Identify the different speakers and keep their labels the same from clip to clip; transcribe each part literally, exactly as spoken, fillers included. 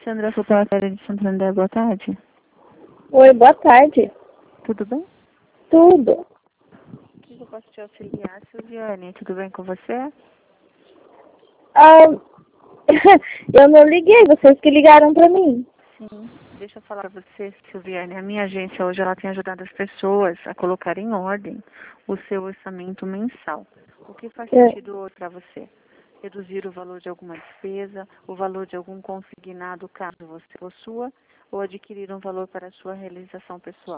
Speaker 1: Sandra Fotomatéria de Santander, boa tarde.
Speaker 2: Oi, boa tarde.
Speaker 1: Tudo bem?
Speaker 2: Tudo.
Speaker 1: O que eu posso te auxiliar, Silviane? Tudo bem com você?
Speaker 2: Ah, eu não liguei, vocês que ligaram para mim.
Speaker 1: Sim. Deixa eu falar para você, Silviane. A minha agência hoje ela tem ajudado as pessoas a colocar em ordem o seu orçamento mensal. O que faz
Speaker 2: É.
Speaker 1: sentido hoje para você? Reduzir o valor de alguma despesa, o valor de algum consignado caso você possua, ou adquirir um valor para a sua realização pessoal?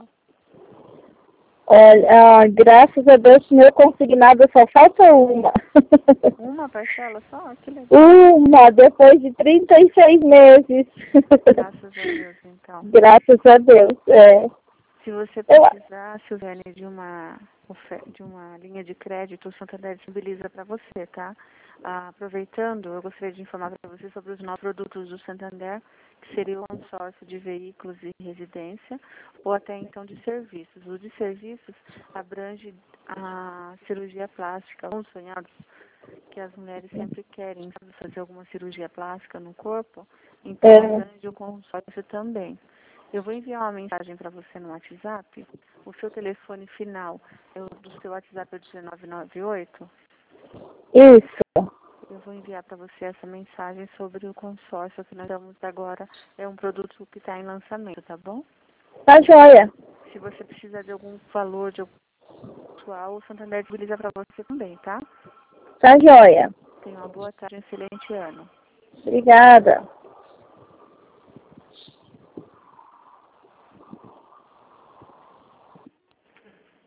Speaker 2: Olha, ah, graças a Deus, meu consignado só falta uma.
Speaker 1: Uma parcela só? Que legal.
Speaker 2: Uma, depois de trinta e seis meses.
Speaker 1: Graças a Deus, então.
Speaker 2: Graças a Deus, é.
Speaker 1: Se você
Speaker 2: Eu,
Speaker 1: precisar, Silvânia, de uma, ofe- de uma linha de crédito, o Santander disponibiliza para você, tá? Ah, aproveitando, eu gostaria de informar para você sobre os novos produtos do Santander, que seria o consórcio de veículos e residência, ou até então de serviços. O de serviços abrange a cirurgia plástica, um sonhado que as mulheres sempre querem, sabe, fazer alguma cirurgia plástica no corpo, então
Speaker 2: é,
Speaker 1: abrange o consórcio também. Eu vou enviar uma mensagem para você no WhatsApp. O seu telefone final é o do seu WhatsApp é o um nove nove oito.
Speaker 2: isso.
Speaker 1: Eu vou enviar para você essa mensagem sobre o consórcio que nós estamos agora. É um produto que está em lançamento, tá bom?
Speaker 2: Tá joia.
Speaker 1: Se você precisar de algum valor de algum pessoal, o Santander disponibiliza para você também, tá?
Speaker 2: Tá joia.
Speaker 1: Tenha uma boa tarde, um excelente ano.
Speaker 2: Obrigada.